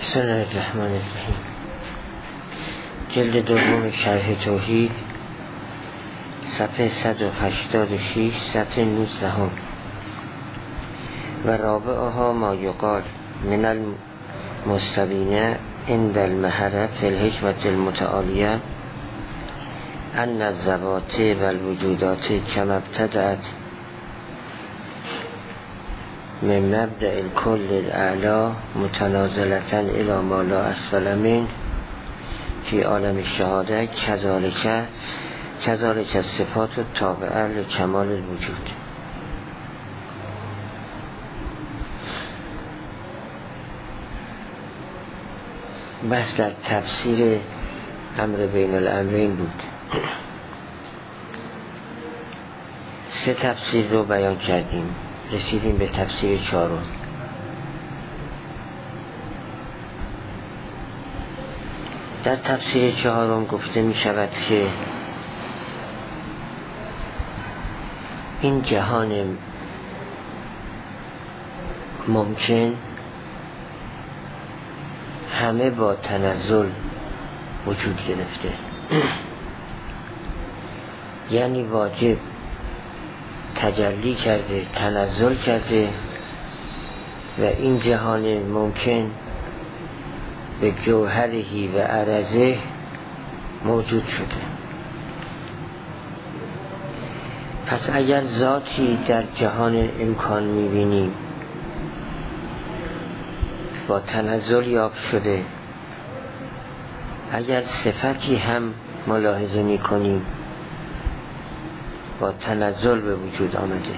بسم الله الرحمن الرحیم. جلد دوم شرح توحید، صفحه 186 سطر 19. و رابعها ما یقال من المستبین عند المحره فی الحکمة المتعالیه ان الذوات و الوجودات کما ابتدأت من مبدأ الكل الاعلی متنازلة الى ما لا اسفل من فی عالم الشهاده کذالک الصفات التابعه لکمال الوجود. بحث در تفسیر امر بین الامرین بود. سه تفسیر رو بیان کردیم، رسیدیم به تفسیر چهارم. در تفسیر چهارم گفته می شود که این جهان ممکن همه با تنزل وجود گرفته، یعنی واجب تجلی کرده، تنزل کرده و این جهان ممکن به جوهرهی و عرضه موجود شده. پس اگر ذاتی در جهان امکان میبینیم با تنزل یافت شده، اگر صفتی هم ملاحظه میکنیم با تنزل به وجود آمده.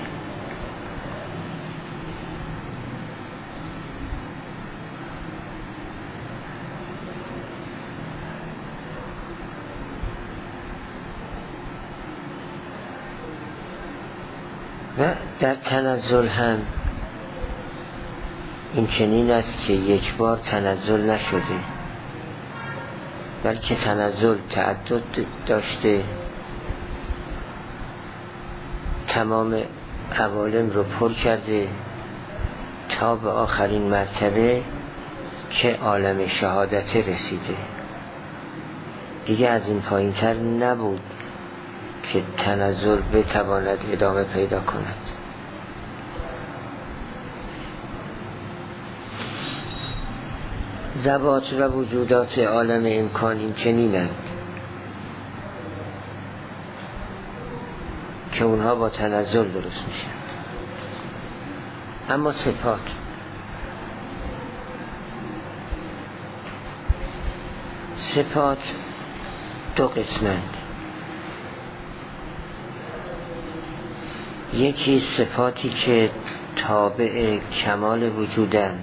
و در تنزل هم این چنین است که یک بار تنزل نشده، بلکه تنزل تعدد داشته، تمام عوالم رو پر کرده تا به آخرین مرتبه که عالم شهادت رسیده. دیگه از این پایین تر نبود که تنزل بتواند ادامه پیدا کند. ذوات و وجودات عالم امکان این چنینند که اونها با تنزل درست میشن. اما صفات دو قسمند. یکی صفاتی که تابع کمال وجودند،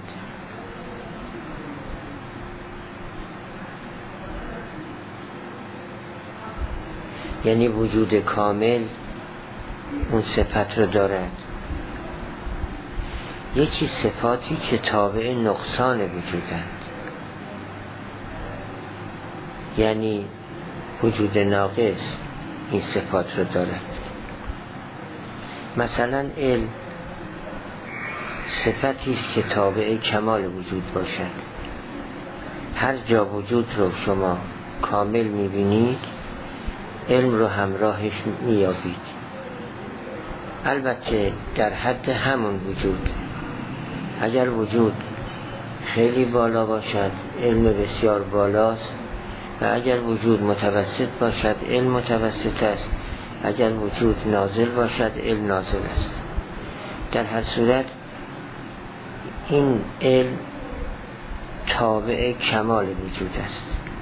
یعنی وجود کامل اون صفت رو دارد. یکی صفاتی که تابع نقصان وجودند، یعنی وجود ناقص این صفات رو دارد. مثلا علم صفتی است که تابع کمال وجود باشد. هر جا وجود رو شما کامل میبینید، علم رو همراهش میابید. البته در حد همون وجود. اگر وجود خیلی بالا باشد، علم بسیار بالاست، و اگر وجود متوسط باشد، علم متوسط است. اگر وجود نازل باشد، علم نازل است. در هر صورت این علم تابع کمال وجود است،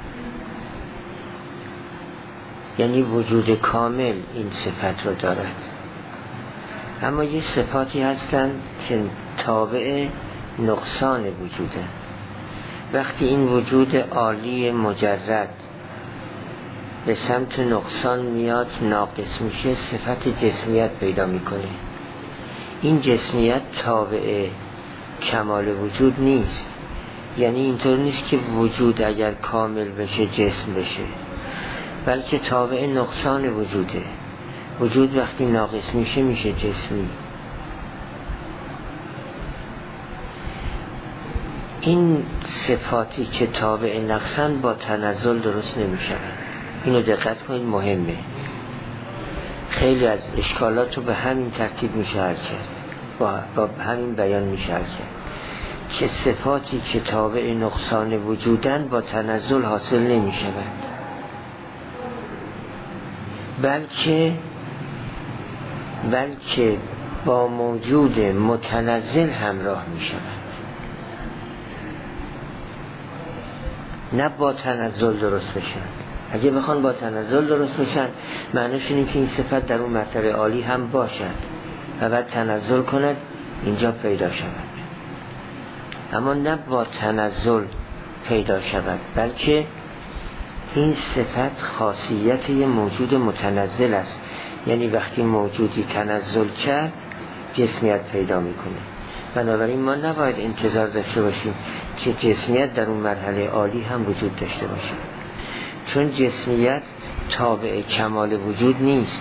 یعنی وجود کامل این صفت رو دارد. اما یه صفاتی هستند که تابع نقصان وجوده. وقتی این وجود عالی مجرد به سمت نقصان میاد، ناقص میشه، صفت جسمیت پیدا میکنه. این جسمیت تابع کمال وجود نیست. یعنی اینطور نیست که وجود اگر کامل بشه جسم بشه، بلکه تابع نقصان وجوده. وجود وقتی ناقص میشه میشه جسمی. این صفاتی که تابع نقصن با تنزل درست نمیشن. اینو دقت کنید، مهمه. خیلی از اشکالات رو به همین ترتیب میشه حل کرد، با همین بیان میشه حل کرد که صفاتی که تابع نقصان وجودن با تنزل حاصل نمیشوند، بلکه با موجود متنزل همراه میشوند، نه با تنزل درست بشن. اگه بخوان با تنزل درست بشن معنیش اینه که این صفت در اون مرتبه عالی هم باشد و بعد تنزل کند اینجا پیدا شود، اما نه با تنزل پیدا شود، بلکه این صفت خاصیت یه موجود متنزل است. یعنی وقتی موجودی تنزل کرد جسمیت پیدا میکنه. بنابراین ما نباید انتظار داشته باشیم که جسمیت در اون مرحله عالی هم وجود داشته باشه، چون جسمیت تابع کمال وجود نیست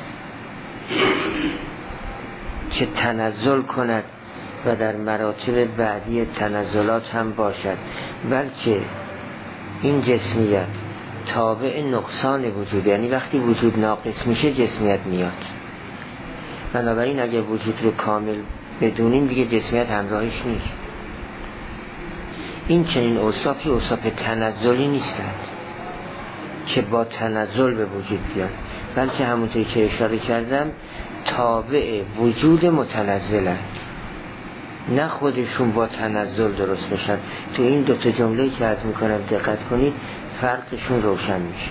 که تنزل کند و در مراتب بعدی تنزلات هم باشد، بلکه این جسمیت تابع نقصان وجود، یعنی وقتی وجود ناقص میشه جسمیت میاد. بنابراین اگر وجود رو کامل بدونیم دیگه جسمیت همراهش نیست. این چنین اوصافی اوصاف تنزلی نیستند که با تنزل به وجود بیان، بلکه همونطوری که اشاره کردم تابع وجود متنزلند، نه خودشون با تنزل درست بشن. تو این دوتا جمله که عرض میکنم دقت کنید فرقشون روشن میشه.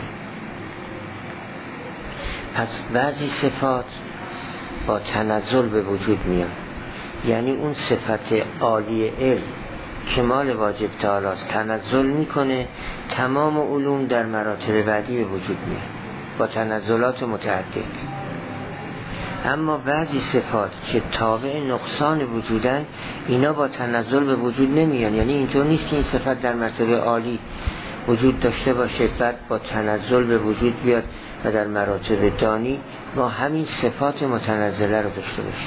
پس بعضی صفات با تنزل به وجود میان، یعنی اون صفت عالی علم کمال واجب تعالی است، تنزل میکنه، تمام علوم در مراتب بعدی به وجود میان با تنزلات متعدد. اما بعضی صفات که تابع نقصان وجودن اینا با تنزل به وجود نمیان. یعنی اینطور نیست که این صفت در مرتبه عالی وجود داشته باشه بعد با تنزل به وجود بیاد و در مراتب دانی ما همین صفات متنزله رو داشته باشیم.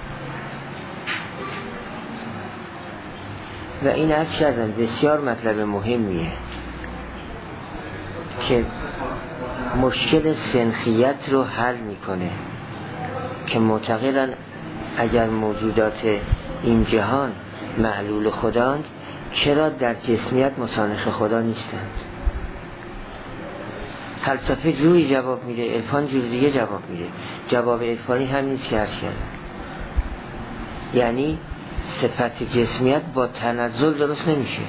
و این عرض کردم بسیار مطلب مهمیه که مشکل سنخیت رو حل میکنه، که معتقدن اگر موجودات این جهان معلول خداند چرا در جسمیت مسانخ خدا نیستند. فلسفه جوری جواب میده، عرفان جوری دیگه جواب میده. جواب عرفانی همین که عرض کردم، یعنی صفت جسمیت با تنزل درست نمیشه،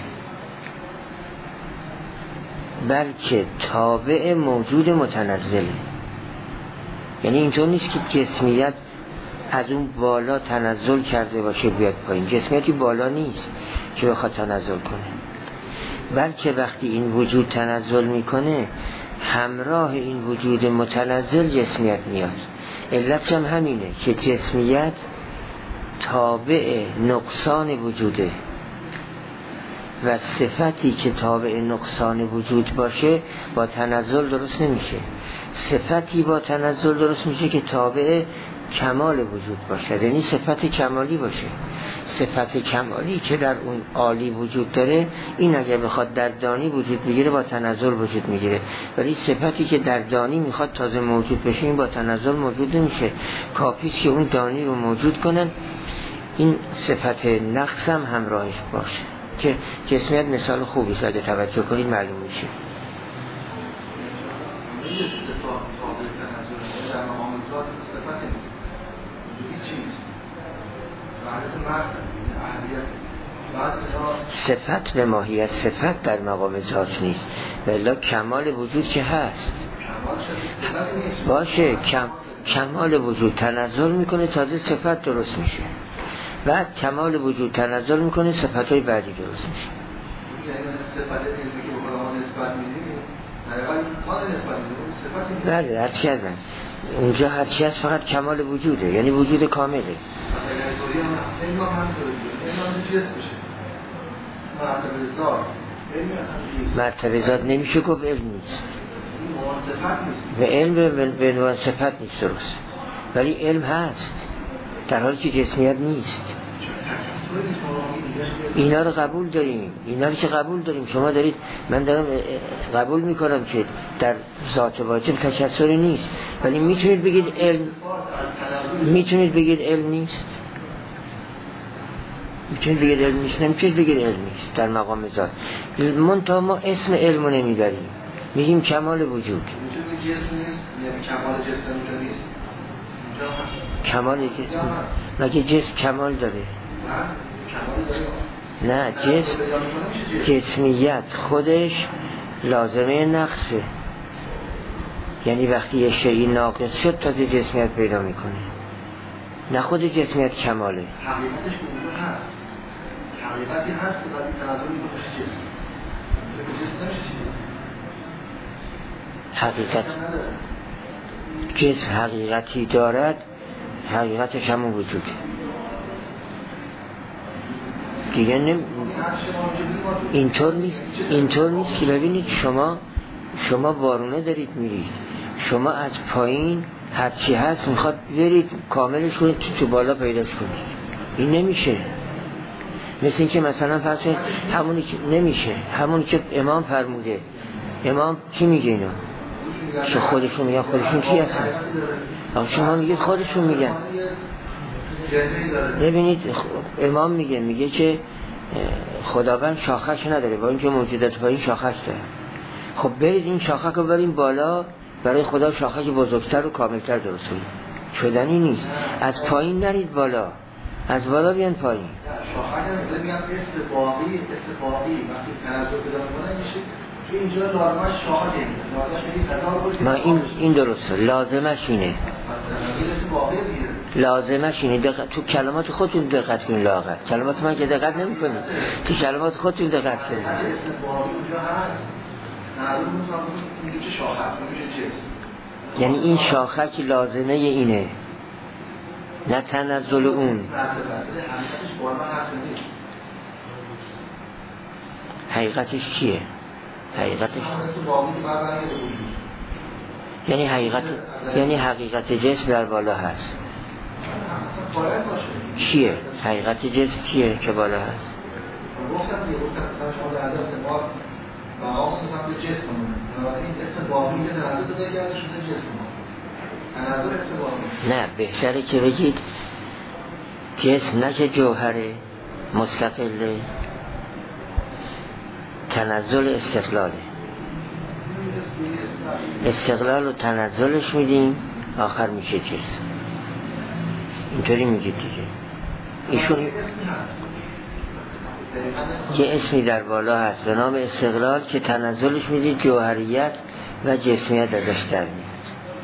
بلکه تابع موجود متنزله. یعنی اینطور نیست که جسمیت از اون بالا تنزل کرده باشه بیاد پایین، جسمیتی بالا نیست که بخواد تنزل کنه، بلکه وقتی این وجود تنزل میکنه همراه این وجود متنزل جسمیت میاد. علتش هم همینه که جسمیت تابع نقصان وجوده و صفتی که تابع نقصان وجود باشه با تنزل درست نمیشه. صفتی با تنزل درست میشه که تابع کمال وجود باشه، یعنی صفت کمالی باشه. صفت کمالی که در اون عالی وجود داره این اگر بخواد در دانی وجود بگیره با تنزل وجود میگیره، ولی صفتی که در دانی میخواد تازه موجود بشه این با تنزل موجود نمیشه. کافیست که اون دانی رو موجود کنن، این صفت نقص هم همراهش باشه، که جسمیت مثال خوبی اگه توجه کنید معلوم میشه. صفت به ماهیت صفت در مقام ذات نیست، ولی کمال وجود که هست باشه. کمال وجود تنزل میکنه تازه صفت درست میشه، بعد کمال وجود تنزل میکنه صفتهای بعدی درست میشه. بله هرچی هستن اونجا، هرچی هست فقط کمال وجوده، یعنی وجود کامله. مرتبه ذات نمیشه گفت علم نیست و علم به عنوان صفت نیست درست، ولی علم هست در حالی که جسمیت نیست. اینا رو قبول داریم، اینا رو که قبول داریم. شما دارید، من دارم قبول میکنم که در ذات واجب تکثری نیست، ولی میتونید بگید علم، میتونید بگید علم نیست، میتونید بگید علم نیست، نمیتونید بگید علم نیست در مقام ذات. منتها ما اسم علم رو نمیداریم، میگیم کمال وجود. کمال جسم، مگه جسم کمال داره؟ نه، جسمیت خودش لازمه نقصه، یعنی وقتی یه شیئی ناقص شد تازه جسمیت پیدا میکنه، نه خود جسمیت کماله. حقیقتش اونجا هست، حقیقتی هست که باید تنظر میکنه جسم، جسم نمیشه چیزی. حقیقت جسم حقیقتی دارد، حقیقتش همون وجوده دیگه. اینطور نیست که ببینید شما بارونه دارید میرید، شما از پایین هرچی هست میخواد برید کاملش کنید تو بالا پیداش کنید، این نمیشه. مثل این که مثلا فرض کنید همونی که نمیشه، همونی که امام فرموده. امام کی میگه اینو؟ چه خودشون میگن؟ خودشون کی هستن؟ شما میگید خودشون میگن. ببینید امام میگه که خداوند شاخک نداره، با اینکه موجودات پایین شاخک داره. خب برید این شاخک رو بریم بالا، برای خدا شاخک بزرگتر و کاملتر درست کنید. شدنی نیست. از پایین نرید بالا، از بالا بیان پایین. شاخک میگم استفاقی وقتی تنظر پیدا کنه میشه تو اینجا لازمش شاخکه، لازمش ما این درسته، لازمش اینه، لازمش اینه. تو کلمات خودتون دقت کنید، لااقل کلمات من که دقت نمی‌کنید، تو کلمات خودتون دقت کنید. یعنی این شاخک لازمه اینه، نه تنزل اون. حقیقتش چیه؟ حقیقتش یعنی حقیقت جسم در بالا هست. چیه؟ حقیقت جسم چیه که بالا هست؟ گفتم شما در دست ما مقام سمت جسم مونه، این اسم باقی که تنظر بده گرده شده جسم تنظر اسم باقی. نه، بهتره که بگید جسم، نه که جوهره مستقله، تنزل استقلاله. استقلال و تنزلش میدیم، آخر میشه جسم. اینطوری میگید دیگه. ایشون یه اسمی در بالا هست به نام استقلال که تنزلش میدید جوهریت و جسمیت ازش در میاد،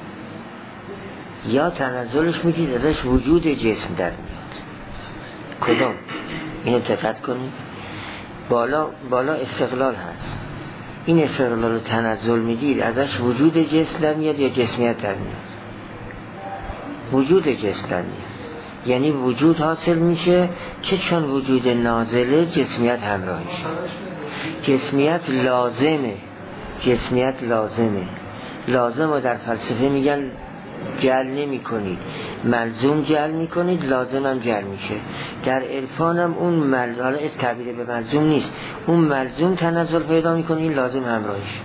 یا تنزلش میدید ازش وجود جسم در میاد. کدوم؟ اینو دقت کنید. بالا استقلال هست، این استقلال رو تنزل میدید ازش وجود جسم در میاد یا جسمیت در میاد؟ وجود جسم در میاد. یعنی وجود حاصل میشه که چون وجود نازله جسمیت همراهش. جسمیت لازمه. لازم رو در فلسفه میگن جل نمی کنید، ملزوم جل می کنید، لازم هم جل میشه. در عرفان هم اون ملزوم، از تعبیر به ملزوم نیست، اون ملزوم تنزل پیدا می کنید، لازم همراهش.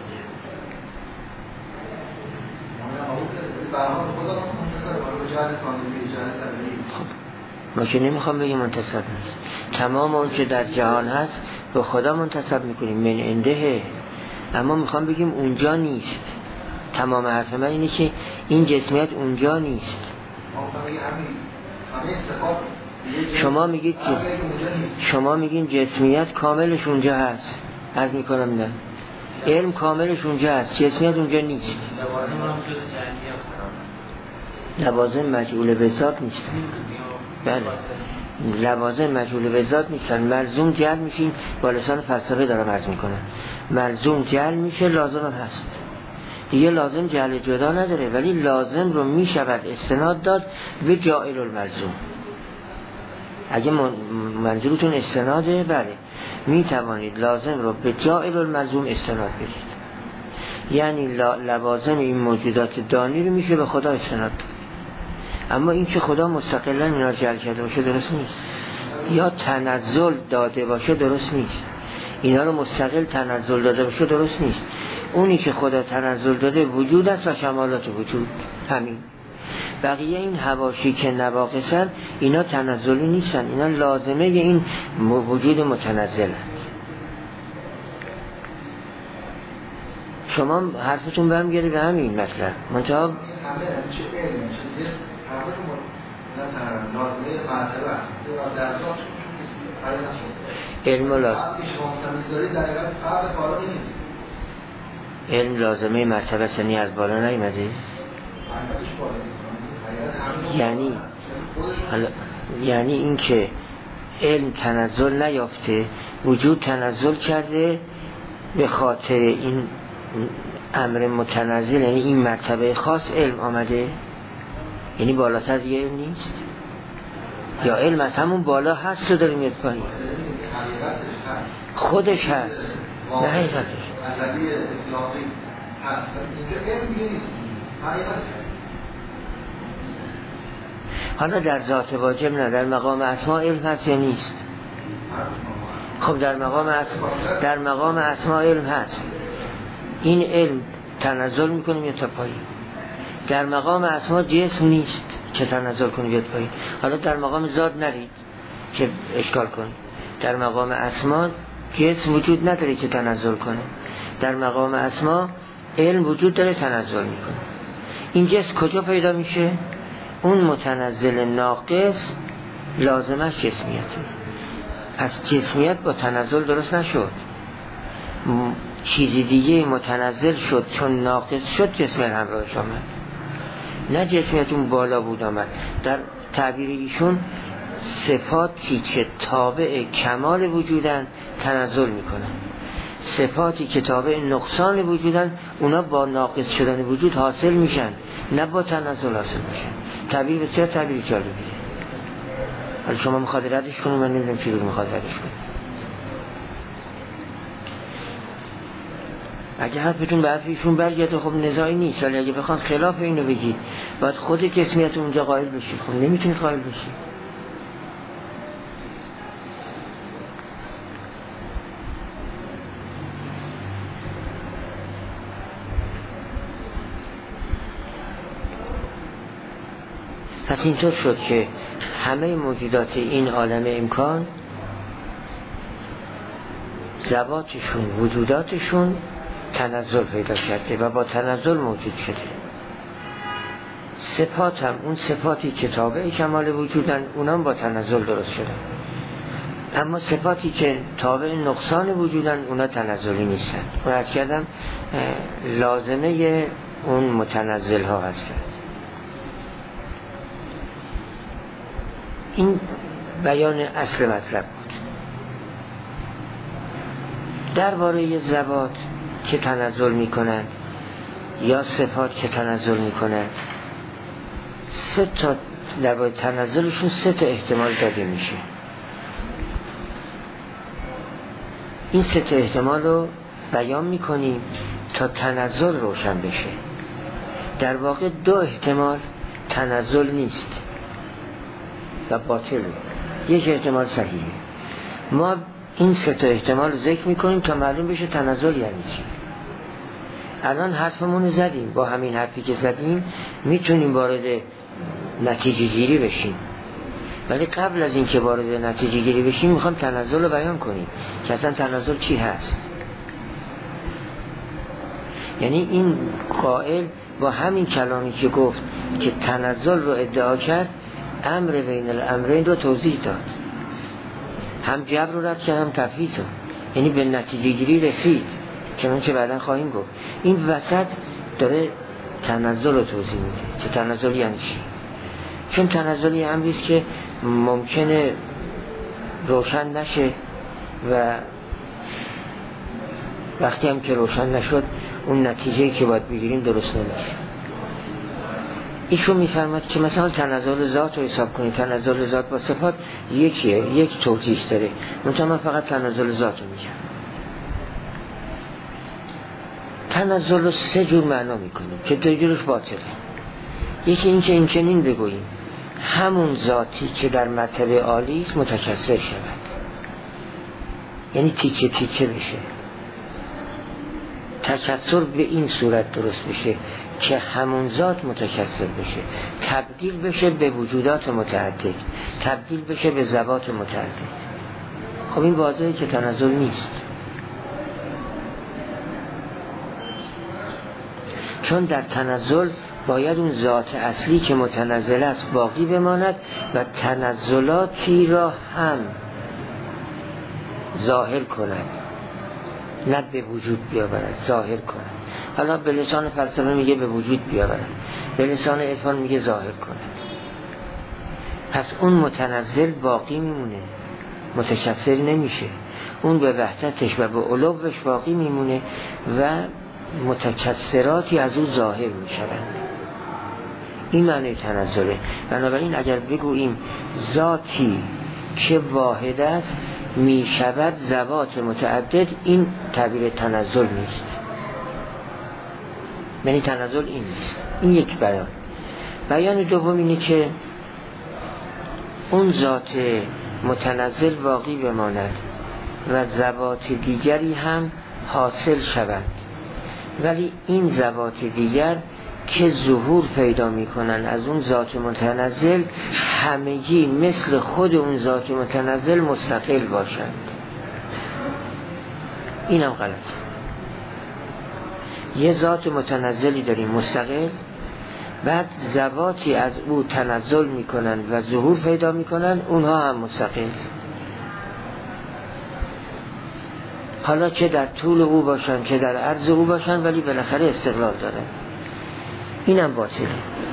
خب ما که نمیخوام بگیم منتصب نیست، تمام اون که در جهان هست به خدا منتصب میکنیم، من عنده. اما میخوام بگیم اونجا نیست. تمام حرف من اینه که این جسمیت اونجا نیست. شما میگین جسمیت کاملش اونجا هست، عرض میکنم نه، علم کاملش اونجا هست، جسمیت اونجا نیست. لوازم مجعول به ذات نیستن. بله، لوازم مجعول به ذات نیستن. ملزوم جل میشین، با لسان فلسفه دارم عرض میکنم، ملزوم جل میشه، لازم هم هست دیگه. لازم جل جدا نداره، ولی لازم رو میشود استناد داد به جائل الملزوم. اگه منظورتون استناده، بله میتوانید لازم رو به جائل الملزوم استناد بدید. یعنی لوازم این موجودات دانی رو میشه به خدا استناد داد. اما این که خدا مستقلا اینا جل کرده باشه درست نیست. یا تنزل داده باشه درست نیست، اینا رو مستقل تنزل داده باشه درست نیست. اونی که خدا تنزل داده وجود است و کمالات وجود، همین. بقیه این حواشی که نواقصن اینا تنزلی نیستن، اینا لازمه این وجود متنزل هست. شما حرفتون برمیگرده به همین مطلب. منتها علم لازمه مرتبه سنی از بالا نیمده، یعنی این که علم تنزل نیافته، وجود تنزل کرده به خاطر این امر متنزل، یعنی این مرتبه خاص علم آمده، یعنی بالاتر دیگه علم نیست، یا علم از همون بالا هست رو داره میاد پایین، خودش هست نه حقیقتش حالا در ذات واجب نه، در مقام اسما علم هست یا نیست؟ خب در مقام اسما علم هست، این علم تنزل میکنه میاد تا پایین. در مقام اسما جسم نیست که تنزل کنه بیاد پایین. حالا در مقام ذات نرید که اشکال کنه، در مقام اسما جسم وجود نداره که تنزل کنه، در مقام اسما علم وجود داره تنزل میکنه. این جسم کجا پیدا میشه؟ اون متنزل ناقص لازمش جسمیته، پس جسمیت با تنزل درست نشد، چیزی دیگه متنزل شد، چون ناقص شد جسمیت همراهش آمد، نه جسمیت اون بالا بود آمد. در تعبیر ایشون صفاتی که تابع کمال وجودن تنزل میکنن، صفاتی که تابع نقصان وجودن اونا با ناقص شدن وجود حاصل میشن، نه با تنزل حاصل میشن. تعبیر بسیار تعبیر جالبیه. حالا شما میخواد ردش کنید، من نمیدونم چی رو میخواد ردش کنید. اگه حرفتون به حرف ایشون برگرده خب نزاعی نیست، ولی اگه بخوان خلاف اینو بگید باید خود جسمیت اونجا قائل بشید، خب نمیتونید قائل بشید. پس اینطور شد که همه موجودات این عالم امکان ذواتشون وجوداتشون تنزل پیدا کرده و با تنزل موجود شده. صفات هم اون صفاتی که تابع کمال وجودن اونام با تنزل درست شدن، اما صفاتی که تابع نقصان وجودن اونا تنزلی نیستن. اون از کردم لازمه اون متنزل ها هستن. این بیان اصل مطلب بود. درباره ذوات که تنزل می کنند یا صفات که تنزل می کنند، درباره تنزلشون 3 احتمال داده میشه. این 3 احتمال رو بیان می کنیم تا تنزل روشن بشه. در واقع 2 احتمال تنزل نیست و باطل، 1 احتمال صحیحه. ما این 3 احتمال رو ذکر میکنیم تا معلوم بشه تنزل یعنی چی. الان حرفمون زدیم، با همین حرفی که زدیم میتونیم وارد نتیجه گیری بشیم، ولی قبل از این که وارد نتیجه گیری بشیم میخوام تنزل رو بیان کنیم که اصلا تنزل چی هست. یعنی این قائل با همین کلامی که گفت که تنزل رو ادعا کرد، امر بین الامرین رو توضیح داد، هم جبر رو رد کرد هم تفویض رو، یعنی به نتیجه گیری رسید که من چه بعدا خواهیم گفت. این وسط داره تنزل رو توضیح میده که تنزل یعنی چی، چون تنزل یه امریست که ممکنه روشن نشه و وقتی هم که روشن نشد اون نتیجه‌ای که باید بگیریم درست نمیشه. ایشون میفرماد که مثلا تنزل ذات رو حساب کنید، تنزل ذات با صفات یکیه، یک توضیح داره، من فقط تنزل ذات رو میگم. تنزل رو 3 جور معنا میکنیم که 2 جورش باطله. یکی این که این چنین بگوییم همون ذاتی که در مرتبه عالی است متکثر شود، یعنی تیکه تیکه بشه. تکثر به این صورت درست بشه که همون ذات متکثر بشه، تبدیل بشه به وجودات متعدد، تبدیل بشه به ذوات متعدد. خب این واضحه که تنزل نیست، چون در تنزل باید اون ذات اصلی که متنزل است باقی بماند و تنزلاتی را هم ظاهر کند، نه به وجود بیاورد، ظاهر کند. حالا به لسان فلسفه میگه به وجود بیاورد، به لسان عرفان میگه ظاهر کند. پس اون متنزل باقی میمونه، متکثر نمیشه، اون به وحدتش و به علوش باقی میمونه و متکثراتی از او ظاهر میشوند. این معنی تنزله. بنابراین اگر بگوییم ذاتی که واحد است میشود ذوات متعدد، این تعبیر تنزل نیست، یعنی تنزل این نیست. این یک بیان. بیان دوم اینه که اون ذات متنزل باقی بماند و ذوات دیگری هم حاصل شود، ولی این ذوات دیگر که ظهور پیدا میکنن از اون ذات متنزل همگی مثل خود اون ذات متنزل مستقل باشند. اینم غلط. یه ذات متنزلی داریم مستقل، بعد ذواتی از او تنزل میکنن و ظهور پیدا میکنن، اونها هم مستقل، حالا چه در طول او باشن چه در عرض او باشن، ولی بالاخره استقلال دارن. اینم باطله.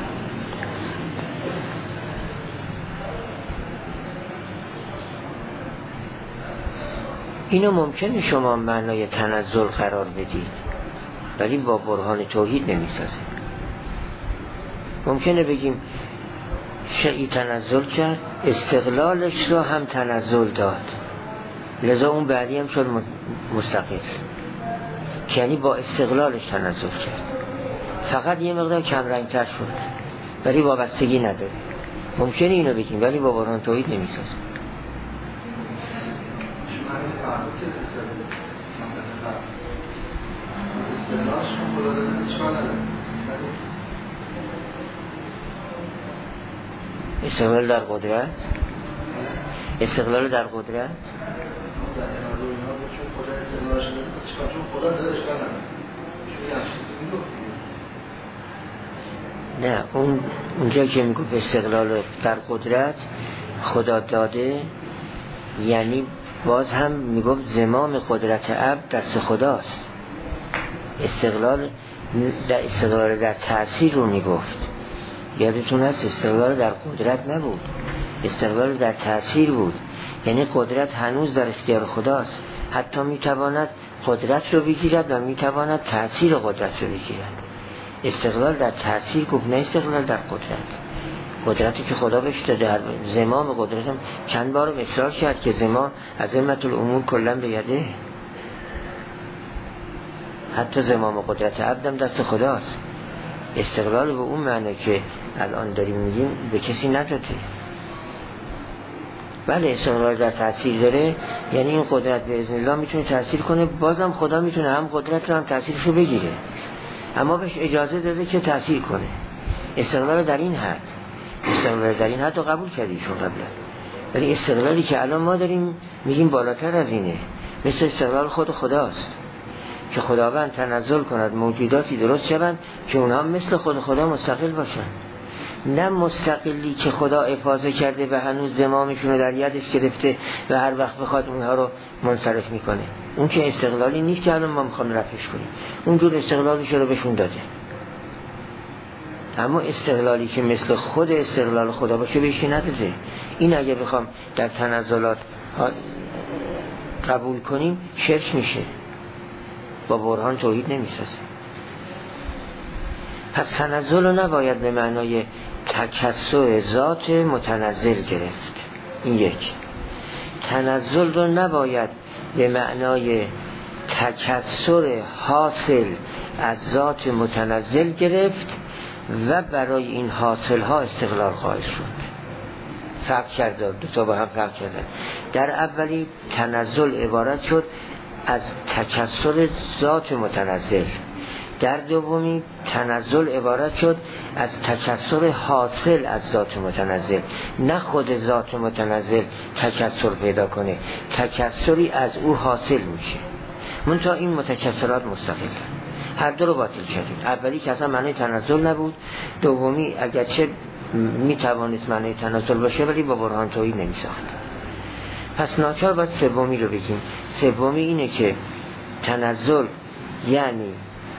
اینو ممکنه شما معنای تنزل قرار بدید، ولی با برهان توحید نمیسازه. ممکنه بگیم شیئی تنزل کرد، استقلالش رو هم تنزل داد، لذا اون بعدی هم شد مستقل، یعنی با استقلالش تنزل کرد، فقط یه مقدار کم رنگ تر شد ولی وابستگی نداره. ممکنه اینو بگیم ولی با برهان توحید نمیسازه. استقلال در قدرت، استقلال در قدرت نه، اونجا که میگو استقلال در قدرت خدا داده، یعنی باز هم میگو زمام قدرت عبد دست خداست. استقلال در تأثیر رو میگفت، یادتون هست استقلال در قدرت نبود، استقلال در تأثیر بود، یعنی قدرت هنوز در اختیار خداست، حتی میتواند قدرت رو بگیرد و میتواند تأثیر قدرت رو بگیرد. استقلال در تأثیر گفت، نه استقلال در قدرت. قدرتی که خدا بهش داده، زمام قدرت هم چند بار اصرار کرد که زمام عظمت الامور کلا به یده، حتی زمام قدرت عبدم دست خداست. استقلال به اون معنی که الان داریم میگیم به کسی نداده. بله استقلال در تأثیر داره، یعنی این قدرت به اذن الله میتونه تأثیر کنه، بازم خدا میتونه هم قدرت رو هم تأثیرشو بگیره، اما بهش اجازه داده که تأثیر کنه. استقلال در این حد، استقلال در این حد رو قبول کردیشون قبلا، ولی استقلالی که الان ما داریم میگیم بالاتر از اینه، مثل استقلال خود خداست که خداوند تنزل کند موجوداتی درست شوند که اونها مثل خود خدا مستقل باشن، نه مستقلی که خدا افاضه کرده و هنوز زمامشون رو در یدش گرفته و هر وقت بخواد اونها رو منصرف میکنه. اون که استقلالی نیست که الان ما میخوام رفعش کنیم، اونجور استقلالش رو بهشون داده. اما استقلالی که مثل خود استقلال خدا باشه بهش نداده. این اگه بخوام در تنزلات قبول کنیم شرک میشه، با برهان توحید نمیسازه. پس تنزل رو نباید به معنای تکثر ذات متنزل گرفت، این یک. تنزل رو نباید به معنای تکثر حاصل از ذات متنزل گرفت و برای این حاصل ها استقلال قائل شد. فرق کرده، دو تا با هم فرق کردن. در اولی تنزل عبارت شد از تکثر ذات متنزل، در دومی تنزل عبارت شد از تکثر حاصل از ذات متنزل، نه خود ذات متنزل تکثر پیدا کنه، تکثری از او حاصل میشه. منتها این متکثرات مستقل هر دو رو باطل کردیم. اولی که اصلا معنی تنزل نبود، دومی اگرچه میتوانست معنی تنزل باشه ولی با برهان توحید نمیساخت. پس ناچار باید سومی رو بگیم. سومی اینه که تنزل یعنی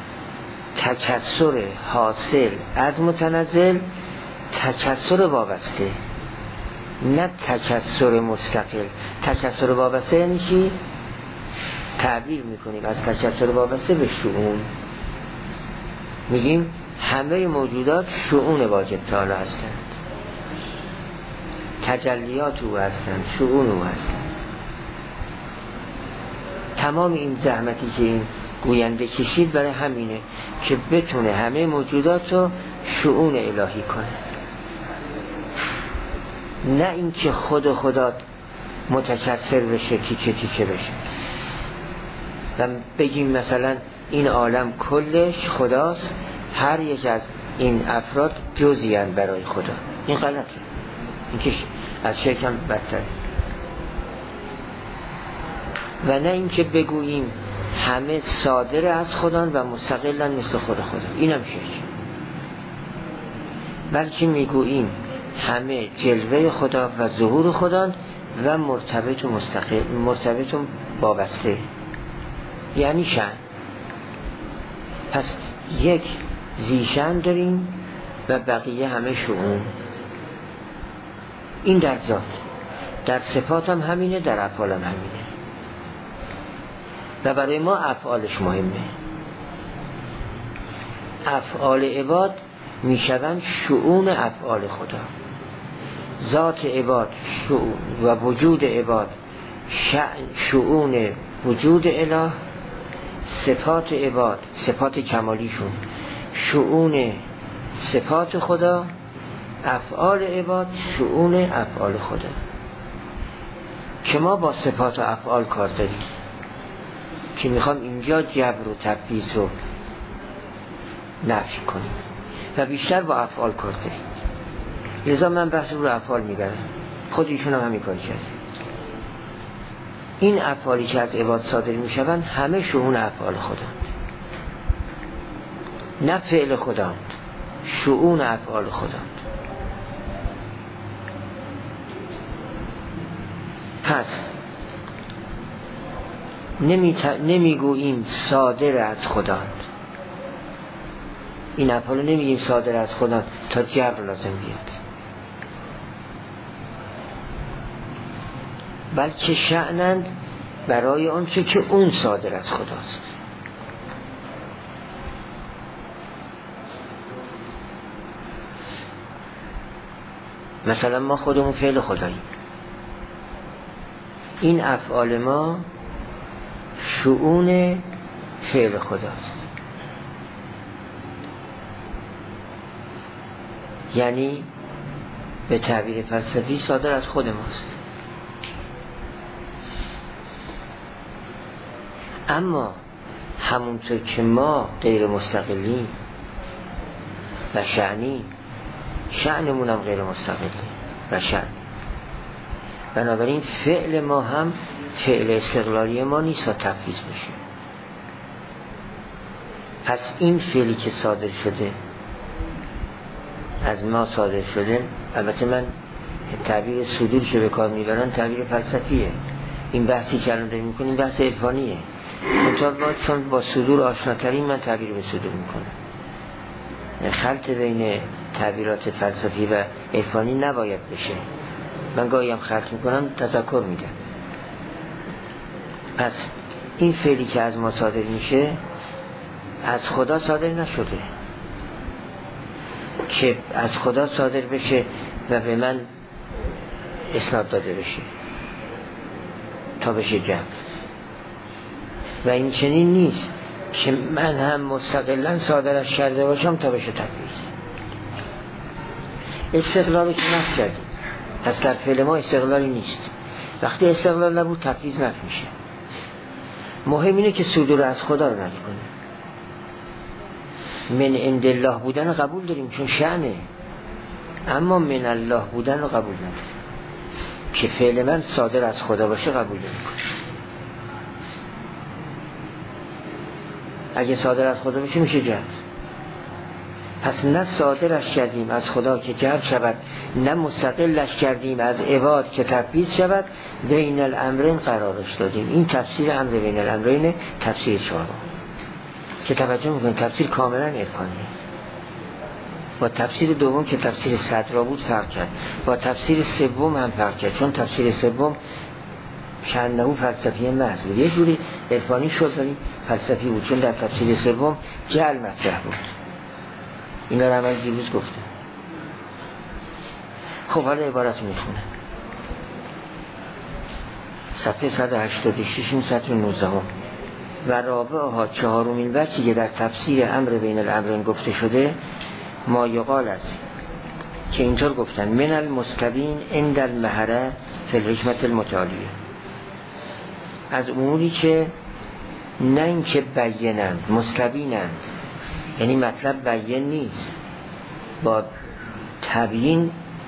تکثر حاصل از متنزل، تکثر وابسته، نه تکثر مستقل. تکثر وابسته یعنی چی؟ تعبیر میکنیم از تکثر وابسته به شؤون، میگیم همه موجودات شؤون واجب تعالی هستند، تجلیات او هستند، شؤون او هستند. تمام این زحمتی که این گوینده کشید برای همینه که بتونه همه موجودات رو شؤون الهی کنه، نه اینکه خود خدا متکثر بشه، تیکه تیکه بشه و بگیم مثلا این عالم کلش خداست، هر یک از این افراد جزئی اند برای خدا. این غلطه، این که از شرک هم بدتره. و نه اینکه بگوییم همه صادر از خدان و مستقلن مثل خدا. این هم شرک. بلکه میگوییم همه جلوه خدا و ظهور خدان و مرتبط و مستقل، مرتبط و وابسته، یعنی شأن. پس یک زیشن داریم و بقیه همه شؤون. این در ذات، در صفات هم همینه، در افعال هم همینه و برای ما افعالش مهمه. افعال عباد میشوند شؤون افعال خدا. ذات عباد شؤون و وجود عباد شؤون وجود اله، صفات عباد، صفات کمالیشون شؤون صفات خدا، افعال عباد شؤون افعال خدا. که ما با صفات و افعال کار داریم که میخوام اینجا جبر و تبعیض رو نفی کنیم و بیشتر با افعال کار داریم. لذا من بحث رو افعال میبرم، خود ایشون هم همین کار کرد. این افعالی که از عباد صادر میشوند همه شؤون افعال خداند، نه فعل خداند، شؤون افعال خداند. پس نمیگوییم صادر از خداند، این افعال نمیگیم صادر از خداند تا جبر لازم بیاد، بلکه شأنند برای آنچه که اون صادر از خداست. مثلا ما خودمون فعل خداییم، این افعال ما شؤون فعل خداست، یعنی به تعبیر فلسفی صادر از خود ماست. اما همونطور که ما غیر مستقلیم و شأنی، شأنمون هم غیر مستقلی و شأن، بنابراین فعل ما هم فعل استقلالی ما نیست تا تفویض بشه. پس این فعلی که صادر شده از ما صادر شده، البته من تعبیر صدورشو به کار میبرن، تعبیر فلسفیه. این بحثی که الان داریم میکنیم بحث عرفانیه، چون با صدور آشناترین من تعبیر به صدور میکنم. خلط بین تعبیرات فلسفی و عرفانی نباید بشه. من گاهی هم خلط میکنم، تذکر میدم. پس این فعلی که از ما صادر میشه از خدا صادر نشده که از خدا صادر بشه و به من اسناد داده بشه تا بشه جمع. و این چنین نیست که من هم مستقلا صادرش کرده باشم تا بشه تفویض. استقلال رو که نفی کردیم، پس در فعل ما استقلالی نیست. وقتی استقلال نبود تفویض نمیشه. مهم اینه که صدور از خدا رو نکنه. من عند الله بودن رو قبول داریم چون شأنه، اما من الله بودن رو قبول نداریم که فعل من صادر از خدا باشه قبول نمی‌کنه. اگه صادر از خدا باشه میشه جبر. پس نه صادرش کردیم از خدا که جبر شود، نه مستقلش کردیم از عباد که تفویض شود، بین الامرین قرارش دادیم. این تفسیر امر بین الامرین، تفسیر چهارم که توجه میکنید تفسیر کاملا عرفانیه. با تفسیر دوم که تفسیر صدرا بود فرق کرد، با تفسیر سوم هم فرق کرد، چون تفسیر سوم کانه فلسفی محض بود، یه جوری عرفانی شد ولی فلسفی بود، چون در تفسیر سوم جعل مطرح بود. اینا رو من دیروز گفتم. خب حالا عبارت میخونه صفحه 186 این سطر 19 و رابعها چهارمین وجهی که در تفسیر امر بین الامرین گفته شده ما یقال است که اینطور گفتن من المستبین عند المهره فی الحکمت المتعالیه، از اموری که نه اینکه بینند مستبینند، یعنی مطلب بیان نیست، با تبیین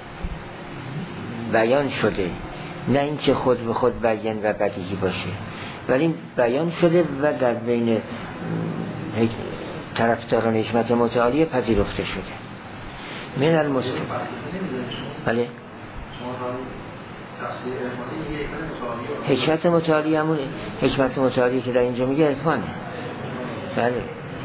بیان شده، نه اینکه خود به خود بیان و بدیهی باشه، ولی بیان شده و در بین طرفداران حکمت متعالیه پذیرفته شده. من المستبین بله حکمت متعالیه همون حکمت متعالیه که در اینجا میگه عرفانه. بله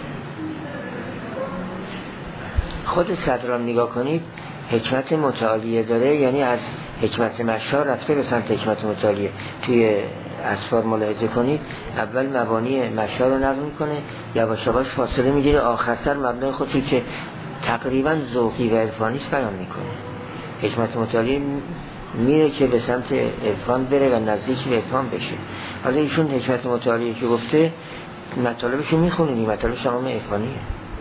خود صدرام نگاه کنید حکمت متعالیه داره، یعنی از حکمت مشار رفته به سمت حکمت متعالیه. توی اسفار ملاحظه کنید اول مبانی مشار رو نقل میکنه، یواش یواش فاصله میگیره، آخر سر مبنای خودی که تقریبا ذوقی و عرفانی بیان میکنه. حکمت متعالیه میره که به سمت عرفان بره و نزدیک به عرفان بشه. حالا ایشون حکمت متعالیه که گفته مطالبشو میخونید، مطالبش تمام عرفانیه.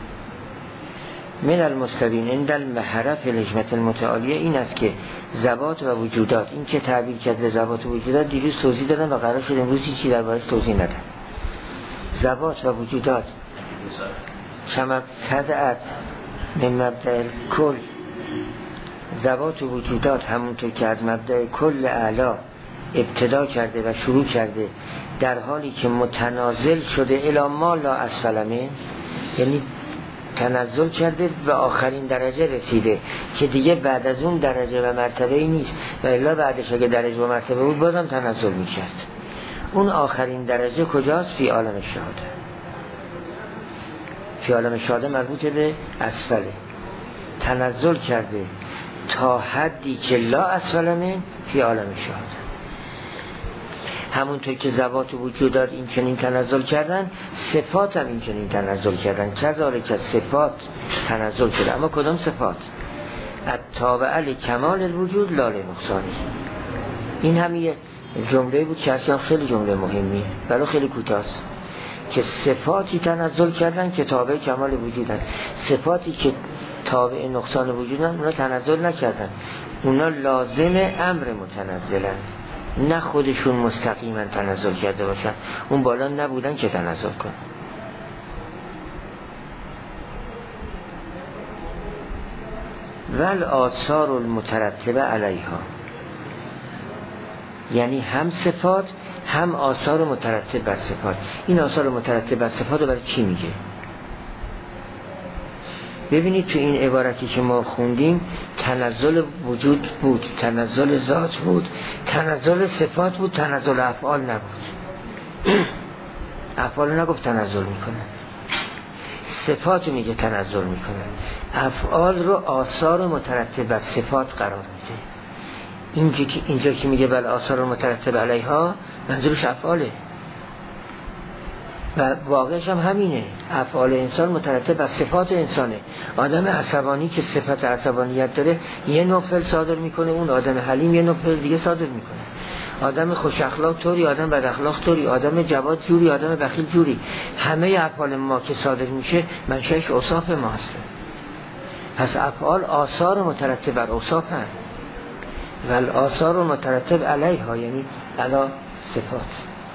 من المستبین عند المهره فی الحکمت المتعالیه این است که ذوات و وجودات، این که تعبیر کرد به ذوات و وجودات دیروز توضیح دادم و قرار شد امروز چیزی دربارش توضیح ندم. ذوات و وجودات کما ابتدأت من مبدأ کل، ذوات و وجودات همونطور که از مبدأ کل اعلی ابتدا کرده و شروع کرده در حالی که متنازل شده الی ما لا اسفل منه، یعنی تنزل کرده و آخرین درجه رسیده که دیگه بعد از اون درجه و مرتبه ای نیست، و الا بعدش اگه درجه و مرتبه بود بازم تنزل میکرد. اون آخرین درجه کجاست؟ فی عالم شهاده. فی عالم شهاده مربوط به اسفله، تنزل کرده تا حدی که لا اسفل من فی عالم شهاده. همونطور که ذوات و وجودات این چنین تنزل کردن، صفات هم این چنین تنزل کردن، کذالک صفات تنزل شده. اما کدام صفات؟ التابع لکمال الوجود لا لنقصانی. این هم یه جمله بود که اصلا خیلی جمله مهمیه ولی خیلی کوتاست، که صفاتی تنزل کردن که تابع کمال وجودن، صفاتی که تابع نقصان وجودن اونا تنزل نکردن، اونا لازم امر متنزلن، نه خودشون مستقیما تنزل کرده باشن، اون بالا نبودن که تنزل کن. ول آثار المترتبه علیها، یعنی هم صفات هم آثار مترتب بر صفات. این آثار مترتب بر صفات رو برای چی میگه؟ ببینید تو این عبارتی که ما خوندیم تنزل وجود بود، تنزل ذات بود، تنزل صفات بود، تنزل افعال نبود. افعال نگفت تنزل میکنه، صفات میگه تنزل میکنه، افعال رو آثار مترتب بر صفات قرار میده. اینجا که میگه بل آثار مترتب علیها منظورش افعاله و واقعش هم همینه. افعال انسان مترتب بر صفات انسانه. آدم عصبانی که صفت عصبانیت داره یه نوع فعل صادر میکنه، اون آدم حلیم یه نوع فعل دیگه صادر میکنه. آدم خوش اخلاق طوری، آدم بد اخلاق طوری، آدم جواد جوری، آدم بخیل جوری. همه افعال ما که صادر میشه منشأش اوصاف ما هست. پس افعال آثار مترتب بر اوصاف هست. و الآثار مترتب علیها، یعنی علی صفات.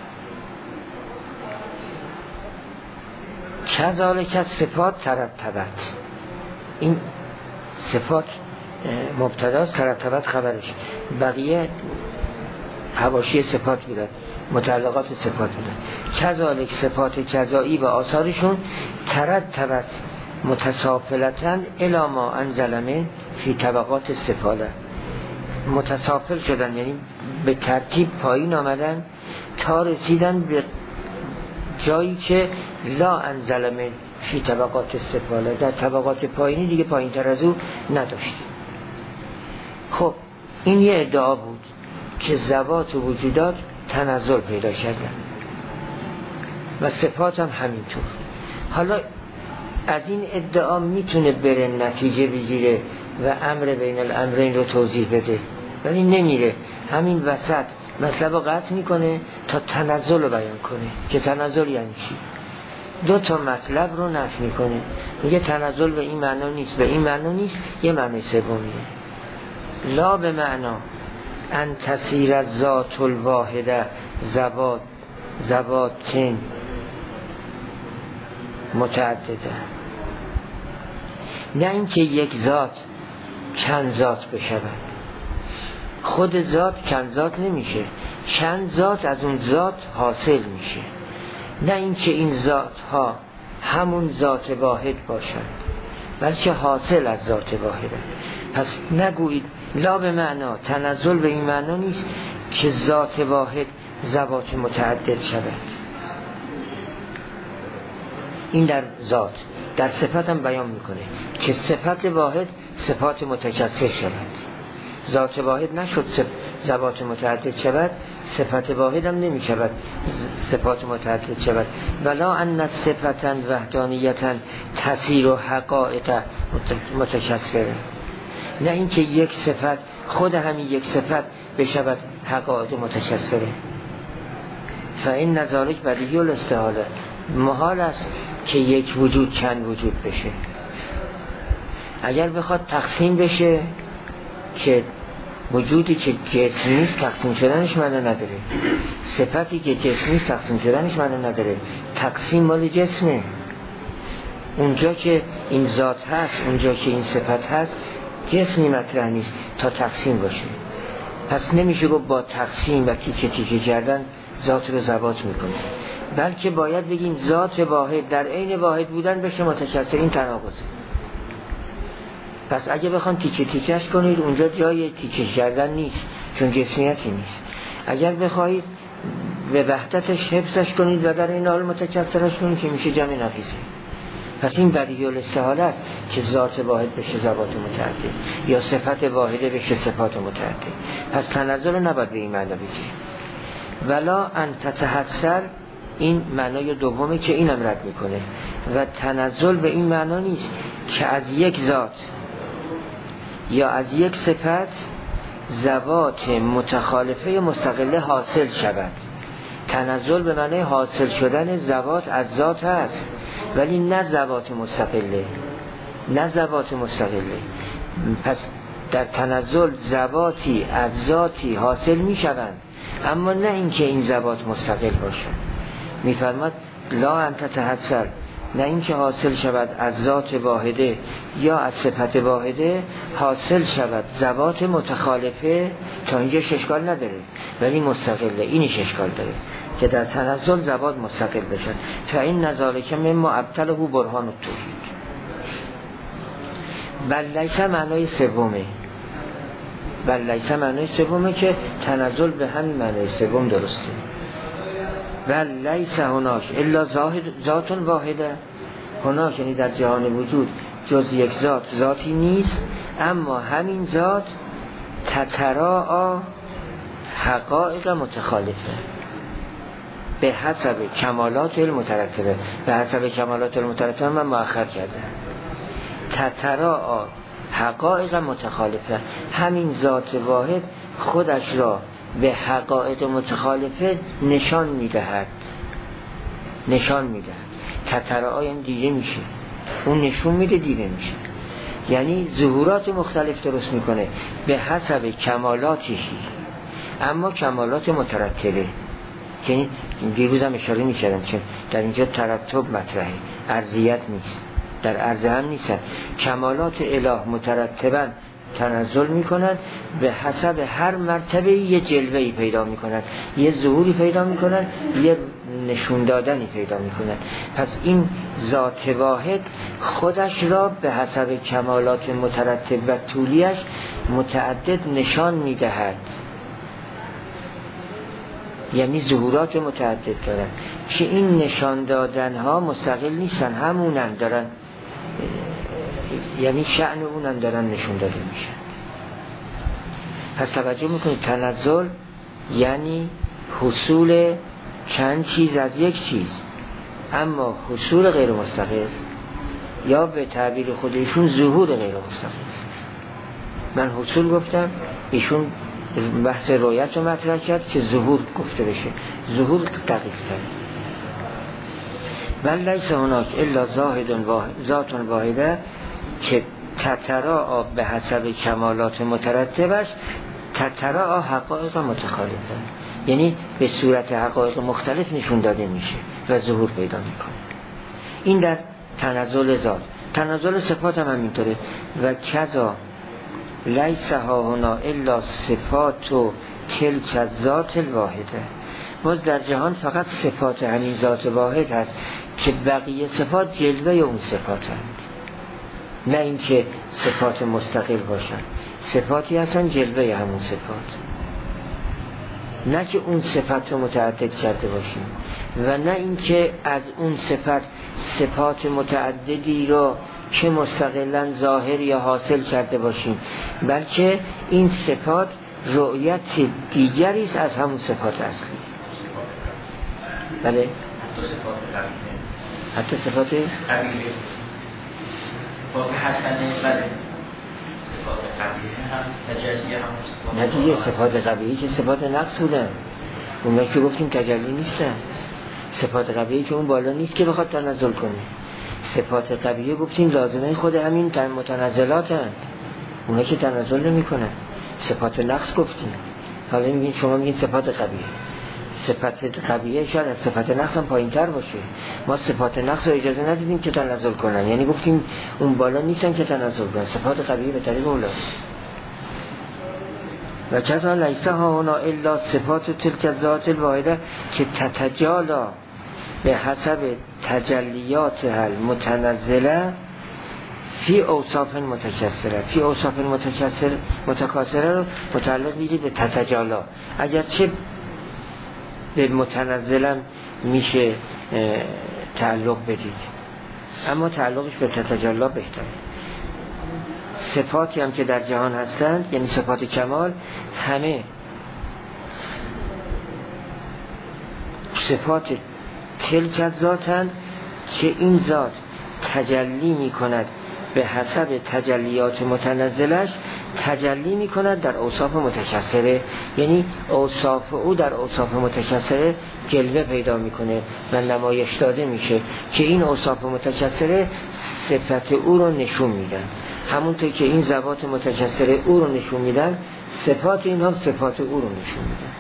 کذالک صفات ترتبت، این صفات مبتداست، ترتبت خبرش، بقیه حواشی صفات بودن، متعلقات صفات بودن. کذالک صفات جزایی و آثارشون ترتبت متسافلتاً الی ما انزل من فی طبقات السفاله، متسافل شدن یعنی به ترتیب پایین آمدن تا رسیدن به جایی که لا انزل من فی طبقات السفاله، در طبقات پایینی دیگه پایین تر از او نداشت. خب این یه ادعا بود که ذوات و وجودات تنزل پیدا کردن و صفات هم همینطور. حالا از این ادعا میتونه بره نتیجه بگیره و امر بین الامرین رو توضیح بده، ولی نمیره، همین وسط مطلب رو قطع میکنه تا تنزل رو بیان کنه که تنزل یعنی چی. دو تا مطلب رو نفی میکنه، میگه تنزل به این معنا نیست، به این معنا نیست، یه معنی سومیه. لا به معنا ان تسیر از ذات الواحده ذواتن متعدده، نه اینکه یک ذات چند ذات بشود، خود ذات چند ذات نمیشه، چند ذات از اون ذات حاصل میشه، نه اینکه این ذات ها همون ذات واحد باشند بلکه حاصل از ذات واحده. پس نگویید لا به معنا تنزل به این معنا نیست که ذات واحد ذوات متعدد شود، این در ذات. در صفت هم بیان میکنه که صفت واحد صفات متکثر شود، ذات واحد نشد ذوات متعدد شود، صفت واحد هم نمی شود صفات متعدد شود. ولا ان صفتا وحدانیتا تسیر و حقائق متکثره، نه اینکه یک صفت خود همین یک صفت بشود حقائق متکثره. فإن ذلک بدیهی الاستحاله، محال است که یک وجود چند وجود بشه. اگر بخواد تقسیم بشه که وجودی که جسم نیست تقسیم شدنش معنی نداره، صفتی که جسم نیست تقسیم شدنش معنی نداره. تقسیم مال جسمه، اونجا که این ذات هست، اونجا که این صفت هست، جسمی مطرح نیست تا تقسیم باشه. پس نمیشه گفت با تقسیم و تیکه تیکه کردن ذات رو ذوات میکنه، بلکه باید بگیم ذات واحد در عین واحد بودن بشه متکثر. این تناقضه. پس اگه بخوان تیکه تیکهش کنید اونجا جای تیکه کردن نیست، چون جسمیتی نیست. اگر بخواید به وحدتش حفظش کنید و در این حال متکثرش کنید که میشه جمع نفیسه. پس این بدیهی الاستحاله است که ذات واحد بشه ذوات متعدد یا صفت واحده بشه صفات متعدد. پس تنزل نباید به این معنی بگیریم. ولا ان تتحسر، این معنای دومی که اینم رد میکنه. و تنزل به این معنا نیست که از یک ذات یا از یک صفت ذوات متخالفه مستقله حاصل شود. تنزل به معنای حاصل شدن ذوات از ذات هست، ولی نه ذوات مستقله، نه ذوات مستقله. پس در تنزل ذواتی از ذاتی حاصل می شوند، اما نه اینکه این ذوات مستقل باشند. میفرماد لا انت تحسر، نه اینکه حاصل شود از ذات واحده یا از صفت واحده حاصل شود ذوات متخالفه، تا اینجا اشکال نداره، ولی مستقله. اینش اشکال داره که در تنزل ذوات مستقل بشن. فإن ذلک مما ابطله برهان التوحید. بل لیس معنای سومه، بل لیس معنای سومه که تنزل به همین معنای سوم درسته. بل لیس هناک الا ذات واحده، هناک یعنی در جهان وجود جز یک ذات، ذاتی نیست، اما همین ذات تتراءا حقائق متخالفه به حسب کمالات المترتبه. به حسب کمالات المترتبه من مؤخر کرده. تتراءا حقائق متخالفه، همین ذات واحد خودش را به حقائق متخالفه نشان میدهد، نشان میدهد. تتراءا یعنی دیده میشه، اون نشون میده، دیده میشه. یعنی ظهورات مختلف درست میکنه به حسب کمالاتش، اما کمالات مترتبه. که دیروز هم اشاره میکردم که در اینجا ترتب مطرحه، ارضیت نیست، در عرض هم نیستن. کمالات اله مترتبا تنزل میکنن، به حسب هر مرتبه یه جلوه‌ای پیدا میکنن، یه ظهوری پیدا میکنن، یه نشون دادنی پیدا میکنن. پس این ذات واحد خودش را به حسب کمالات مترتب و طولیش متعدد نشان میدهد. یعنی ظهورات متعدد دارن که این نشان دادن ها مستقل نیستن، همونن دارن، یعنی شأن اونم دارن نشون داده میشن. پس توجه میکنید تنزل یعنی حصول چند چیز از یک چیز، اما حصول غیر مستقل یا به تعبیر خودشون ظهور غیر مستقل. من حصول گفتم، ایشون بحث رویت رو مطرح کرد که ظهور گفته بشه، ظهور دقیق تر. بل لیس هناک الا ذات واحده که تتراء به حسب کمالات مترتبش تتراء حقایق متخالفه، یعنی به صورت حقایق مختلف نشون داده میشه و ظهور پیدا میکنه. این در تنزل ذات. تنزل صفات هم همینطوره. و کذا لیس ها هنا الا صفات و تلک از ذات الواحده. باز در جهان فقط صفات همین ذات واحد هست که بقیه صفات جلوه اون صفات هست، نه اینکه صفات مستقل باشن. صفاتی هستن جلوه همون صفات، نه که اون صفت رو متعدد کرده باشیم و نه اینکه از اون صفات متعددی رو که مستقلا ظاهر یا حاصل کرده باشیم، بلکه این صفات رؤیت دیگری است از همون صفات اصلی. بله، حتی صفات قبیله، صفات حسنه، بله، صفات قبیله هم تجلی هم نه دیگه. صفات قبیله که صفات نقص بودن، اونها که گفتیم تجلی نیستن. صفات قبیله که اون بالا نیست که بخواد تنزل کنه. صفات قبیله گفتیم لازمه خود همین متنزلات هست، اونها که تنزل نمی کنن. صفات نقص گفتیم، حالا میگین شما میگین صفات قبیله. صفات قبیله شاید از صفات نقص هم پایین تر باشه. ما صفات نقص رو اجازه ندیدیم که تنزل کنن، یعنی گفتیم اون بالا نیستن که تنزل کنن. صفات قبیله به طریق اولا. و کذا لیس ها هنا الا صفات تلک الذات الواحده که تتجالا به حسب تجلیات المتنزله فی اوصاف متکثره. فی اوصاف متکثره رو متعلق میگید به تتجالا، اگرچه به متنزلم میشه تعلق بدید، اما تعلقش به تتجالا بهتره. صفاتی هم که در جهان هستند، یعنی صفات کمال، همه صفات تلک از ذاتند که این ذات تجلی می کند به حسب تجلیات متنزلش، تجلی می کند در اوصاف متکثره، یعنی اوصاف او در اوصاف متکثره جلوه پیدا می کنه و نمایش داده میشه که این اوصاف متکثره صفت او رو نشون میدن. همونطور که این ذوات متکثره او رو نشون میدن، صفات این هم صفات او رو نشون میدن.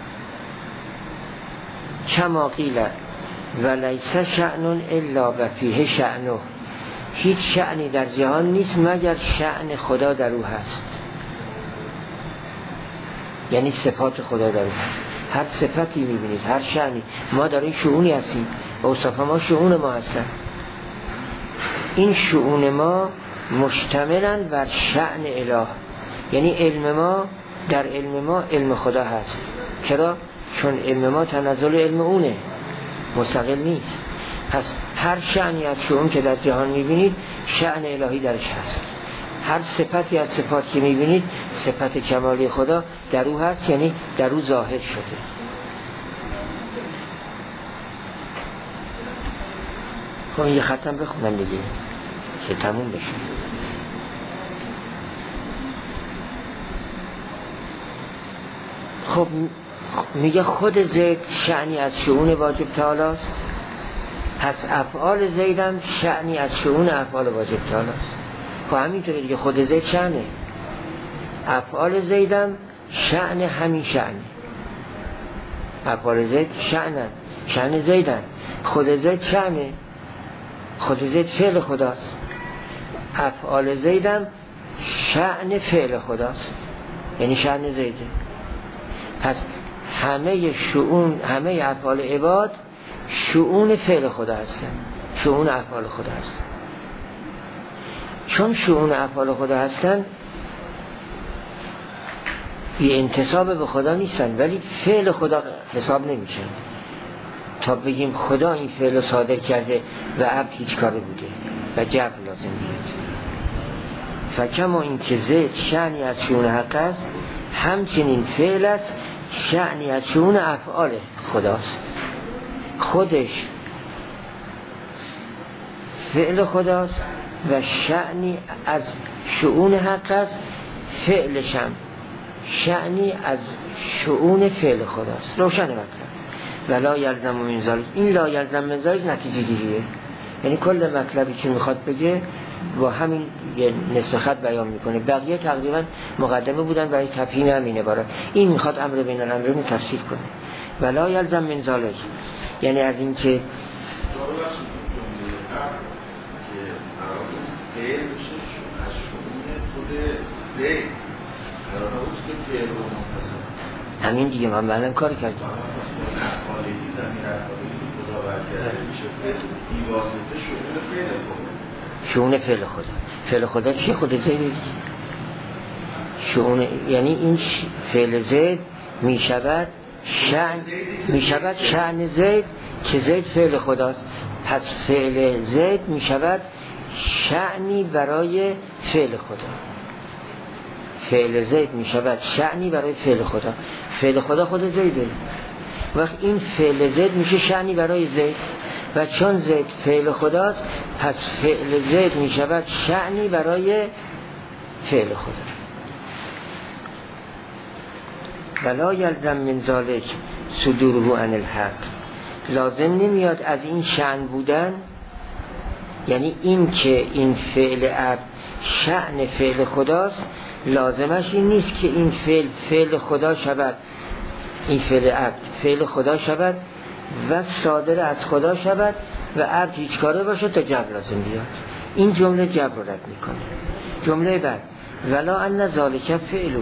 کما قیل ولیس شأن الا و فیه شأنه. هیچ شأنی در جهان نیست مگر شأن خدا در او هست، یعنی صفات خدا در او هست. هر صفتی میبینید، هر شأنی، ما در این شؤونی هستیم، اوصاف ما شؤون ما هستن. این شؤون ما مشتملن بر شأن اله، یعنی علم ما، در علم ما علم خدا هست. چرا؟ چون علم ما تنزل علم اونه، مستقل نیست. پس هر شأنی از شؤون که در جهان میبینید شأن الهی درش هست. هر صفتی از صفات که میبینید صفت کمالی خدا در او هست، یعنی در او ظاهر شده. خب یه ختم بخونم دیگه که تموم بشه. خب میگه خود زید شأنی از شؤون واجب تعالی است، پس افعال زیدم شأنی از شؤون افعال واجب تعالی است. خب همینطوره دیگه، خود زید شأنه، افعال زیدم شأن همین شأن، افعال زید شأنن، شأن زیدن، خود زید شأنه، خود زید فعل خداست، افعال زیدم شأن فعل خداست، یعنی شأن زیده. پس همه شؤون، همه افعال عباد شؤون فعل خدا هستن، شؤون افعال خدا هستن. چون شؤون افعال خدا هستن بی انتساب به خدا نیستن، ولی فعل خدا حساب نمیشن تا بگیم خدا این فعل صادر کرده و عبد هیچ کاره بوده و جبر لازم بیاد. فکما این که زید شأنی از شؤون حق است، همچنین فعل است شأنی از شؤون افعال خداست. خودش فعل خداست و شأنی از شؤون حق است، فعلش هم شأنی از شؤون فعل خداست. روشن مطلب. ولا یلزم من ذلک، این لا یلزم من ذلک نتیجه گیریه، یعنی کل مطلبی که میخواد بگه با همین یه نصف خط بیان میکنه. بقیه تقریبا مقدمه بودن برای تفهیم همین عبارت. این میخواد امر بین الامرین تفسیر کنه. ولا یلزم من ذلک یعنی از این که همین دیگه من بعدم کار کردم شؤون فعل خدا. فعل خدا چیه؟ خود زید شؤون، یعنی این فعل زید میشود شأن زید که زید فعل خداست، پس فعل زید میشود شأنی برای فعل خدا. فعل زید میشود شأنی برای فعل خدا. فعل خدا خود زیده، وقت این فعل زید میشه شأنی برای زید و چون زید فعل خداست پس فعل زید میشود شأنی برای فعل خدا. ولا یلزم من ذلک صدوره عن الحق، لازم نمیاد از این شأن بودن، یعنی این که این فعل عبد شأن فعل خداست، لازمش این نیست که این فعل خدا شود، این فعل عبد فعل خدا شود و صادر از خدا شود و عبد هیچ کاره باشه تا جبر لازم بیاد. این جمله جبر رد میکنه. جمله بعد ولا ان ذالک فعله،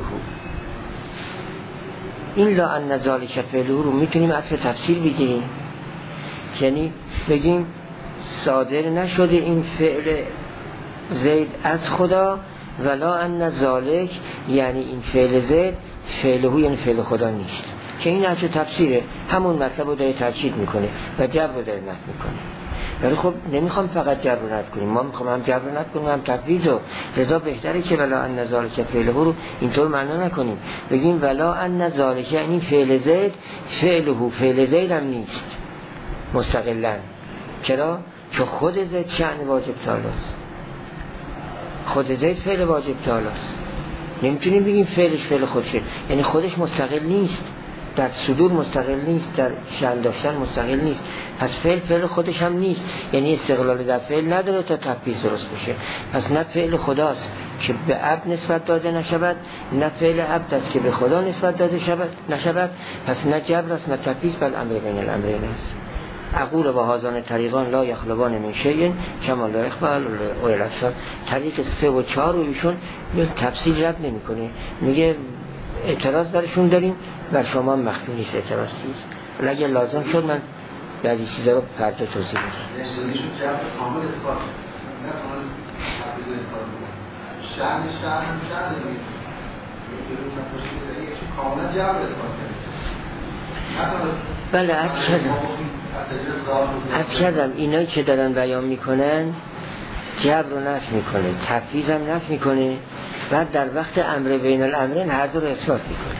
این لا ان ذالک فعله رو میتونیم اصل تفسیر بگیریم، یعنی بگیم صادر نشده این فعل زید از خدا، ولا ان ذالک یعنی این فعل زید فعله یعنی فعل خدا نیست، که این اصل تفسیره، همون مطلب رو داره تاکید میکنه و جبر رو داره نفی میکنه. ولی خب نمیخوام فقط جبر رو نفی کنیم، ما میخوام هم جبر رو نفی کنیم هم تفویض رو، لذا بهتره که ولا ان ذالک فعله رو اینطور معنا نکنیم، بگیم ولا ان ذالک یعنی فعل زید فعله، فعل زید هم نیست مستقلا. چرا؟ چون خود زید شأن واجب تعالی است، خود زید فعل واجب تعالی است، نمیتونیم بگیم فعلش فعل خودشه، یعنی خودش مستقل نیست، در صدور مستقل نیست، در شأن داشتن مستقل نیست، پس فعل خودش هم نیست، یعنی استقلال در فعل نداره تا تفویض درست بشه. پس نه فعل خداست که به عبد نسبت داده نشود، نه فعل عبد است که به خدا نسبت داده نشود، پس نه جبر است نه تفویض، بل امر بین الامرین است. اقول و هازان طریقان لا یخلبان من شیء کما لا یخلب الابصار. طریق 3 و 4 رو ایشون تفصیل رد نمیکنه، میگه اعتراض درشون داریم و شما مخفی نیست اعتراض نیست، ولی اگه لازم شد من بعضی چیزا رو فردا توضیح میدم. بله از کردم اینایی که دارن بیان میکنن جبر رو نفی میکنه، تفویض هم نفی میکنه، بعد در وقت امر بین الامرین هر دو رو اثبات میکنه.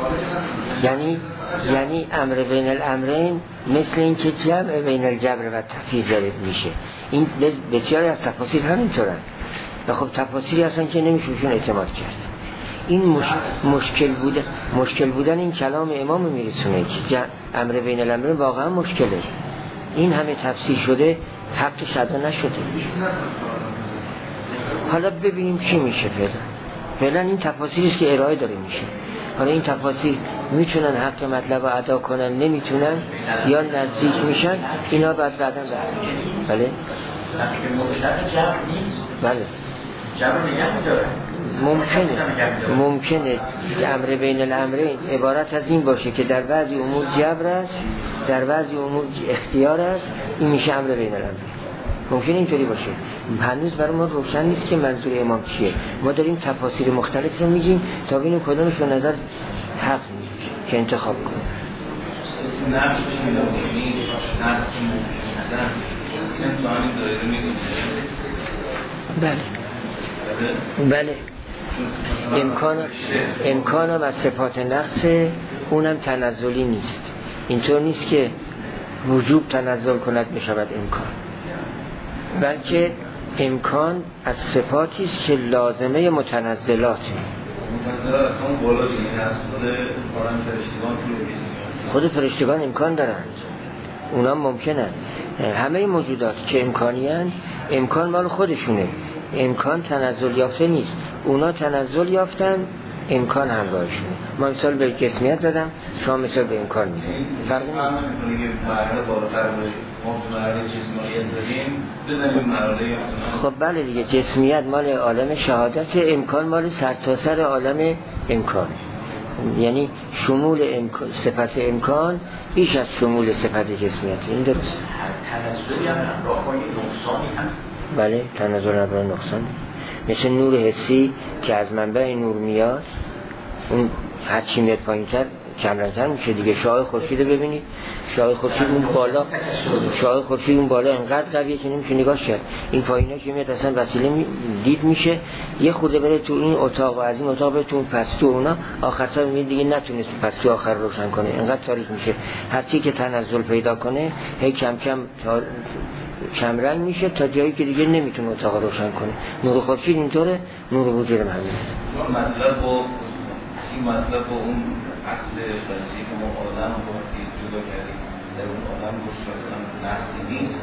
یعنی امر بین الامرین مثل این که جمع بین الجبر و تفویض داره میشه. این بسیاری از تفاسیر همینطورن و خب تفاسیری هستن که نمیشوشون اعتماد کرد. این مشکل بودن این کلام امام میرسونه که امر بین الامرین واقعا مشکله، این همه تفسیر شده حقش ادا نشده. حالا ببینیم چی میشه. فعلا این تفاصیلی است که ارائه داره میشه. حالا این تفاصیل میتونن حق مطلب رو ادا کنن، نمیتونن یا نزدیک میشن، اینا بعد بعداً بحث میشه. بله بله ممکنه امر بین الامرین عبارت از این باشه که در بعضی امور جبر است، در بعضی امور اختیار است، این میشه امر بین الامرین. ممکنه اینطوری باشه. هنوز برای ما روشن نیست که منظور امام چیه. ما داریم تفاسیر مختلف رو میگیم تا ببینیم کدومش به نظر حق میشه که انتخاب کنیم. بله امکانم از صفات نقص، اونم تنزلی نیست. اینطور نیست که وجوب تنزل کند میشود امکان، بلکه امکان از صفاتی است که لازمه متنزلات. خود فرشتگان امکان دارند، اونا ممکنن. همه موجودات که امکانیان، امکان مال خودشونه، امکان تنزل یافته نیست. اونا تنزل یافتن، امکان همراهشونه. ما مثال به جسمیت زدم، شما مثال به امکان میزنید. فرق نمیکنه که مرحله بالاتر باشه. ما مرحله جسمیت داریم، بزنیم مرحله. خب بله دیگه، جسمیت مال عالم شهادت، امکان مال سرتاسر عالم امکان. یعنی شمول صفت امکان بیش از شمول صفت جسمیت. این درست. تنزلی هم راههای نقصانی هست. بله تنزل راه نقصانی، مثل نور حسی که از منبع نور میاد، اون هر چی میاد پایین‌تر کمرنگ‌تر میشه دیگه. شعاع خورشید رو ببینید، شعاع خورشید اون بالا انقدر قویه که نمیشه نگاهش کرد. این پایینا که میاد اصلا وسیله دید میشه، یه خورده بره تو این اتاق و از این اتاق بره تو اون پستو، اونا آخر سر میبینید دیگه نتونست پستو آخر روشن کنه، انقدر تاریک میشه. هرچی که تنزل پیدا کنه هی کم کم کم رنگ میشه تا جایی که دیگه نمیتونه اتاق روشن کنه. نور خورشید اینطوره، نور وجود هم همینه. مطلب با این مطلب با اون اصل قضیه که ما آدم رو جدا کردیم، در اون آدم روش مثلا نفسی نیست،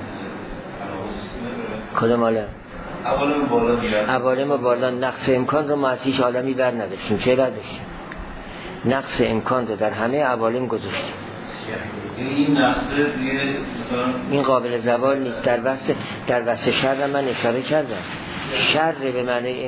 کدام عالم؟ عوالم بالا میاد. عوالم بالا نقص امکان رو ما از هیچ عالمی بر نداشتیم. چه بر داشتیم؟ نقص امکان رو در همه عوالم گذاشتیم. این نقصه دیگه مثلا این قابل زوال نیست. در بحث شر من اشاره کردم. شر به معنی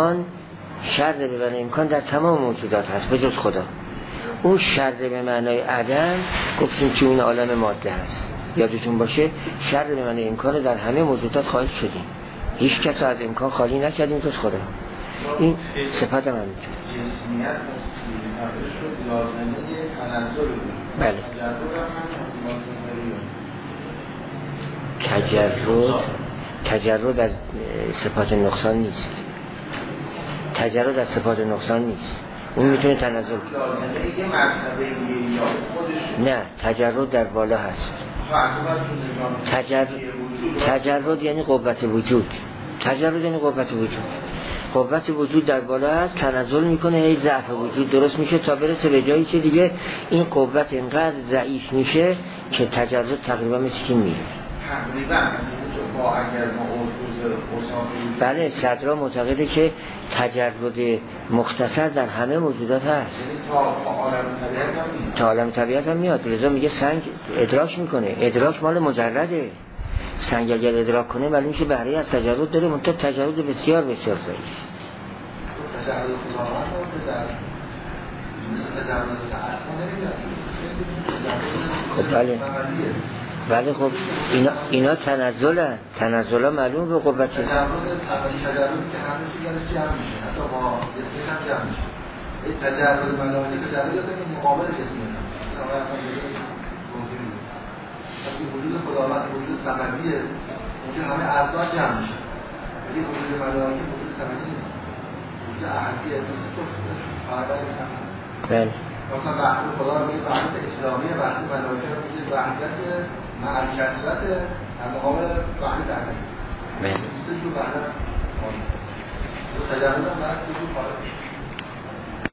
امکان در تمام موجودات هست به جز خدا. اون شر به معنی عدم گفتیم که اون عالم ماده هست. یادتون باشه شر به معنی امکان در همه موجودات خواهد شدیم. هیچ کس از امکان خالی نکردیم جز خدا. این صفت هم همینطور. جسمیت لازمه تنزل. بله. تجرد از صفات نقصان نیست. تجرد از صفات نقصان نیست. اون میتونه تنزل کنه. نه، تجرد در بالا هست. تجرد یعنی قوت وجود. قوت وجود در بالا هست، تنزل میکنه، هی ضعف وجود درست میشه تا برسه به جایی که دیگه این قوت اینقدر ضعیف میشه که تجرد تقریبا مثل که میره. بله صدرا معتقده که تجرد مختصر در همه موجودات هست. تا عالم طبیعت هم میاد. لذا میگه سنگ ادراک میکنه. ادراک مال مجرده. سنگ اگر ادراک کنه معلوم میشه بهره از تجرد داره، منتها تجرد بسیار بسیار ضعیف. خب بله خب اینا تنزل معلوم به قوت تجرد که همه چیز جمع میشه، حتی با جسمی هم جمع میشه. این تجرد ملائکه تجرد که مقابل جسمی هم وقتی وجود خداوند وجود صمدیه، اونجا همه اعضا جمع میشه. ولی وجود ملائکه وجود صمدی نیست، وجود احدیه. بله مثلا وحدت خدا رو میگه وحدت اسلامی، وحدت ملائکه رو میگه وحدت مع الکثرت در مقابل وحدت احدی. بله تو وحدت تجربه هم باید تو خارج